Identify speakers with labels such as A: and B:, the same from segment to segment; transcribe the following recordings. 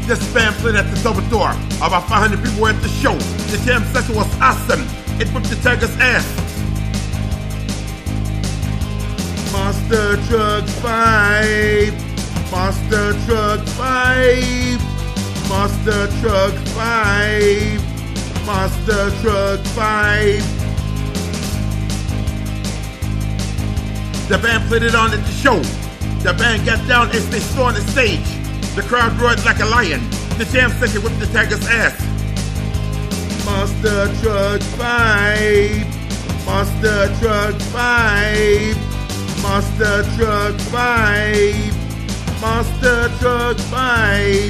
A: This band played at the Double Door. About 500 people were at the show. The jam session was awesome. It whipped the Tiger's ass. Monster Truck 5. Monster Truck 5. Monster Truck 5. Monster Truck 5. The band played it on at the show. The band got down as they stood on the stage. The crowd roared like a lion. The jam session whipped the Tiger's ass. Monster Truck 5. Monster Truck 5. Monster Truck 5. Monster Truck 5.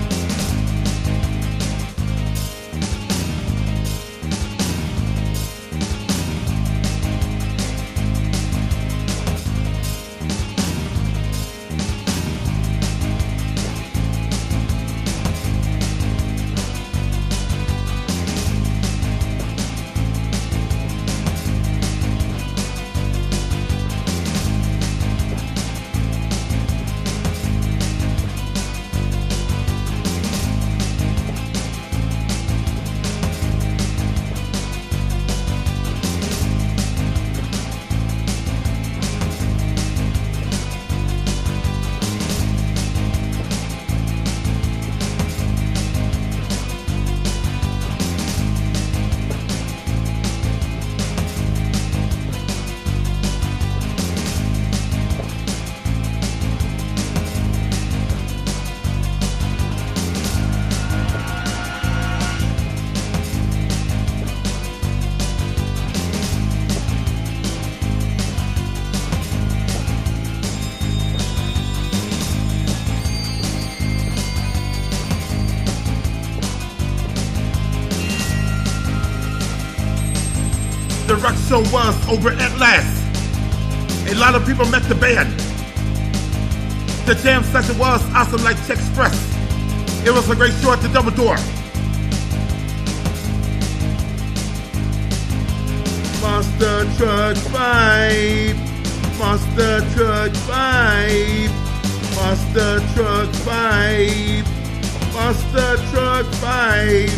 A: The rock show was over at last. A lot of people met the band. The jam session was awesome like Check Express. It was a great show at the Double Door. Monster Truck 5. Monster Truck 5. Monster Truck 5. Monster Truck 5.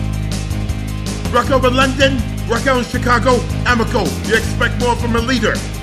A: Rock over London, rock out in Chicago, Amico. You expect more from a leader.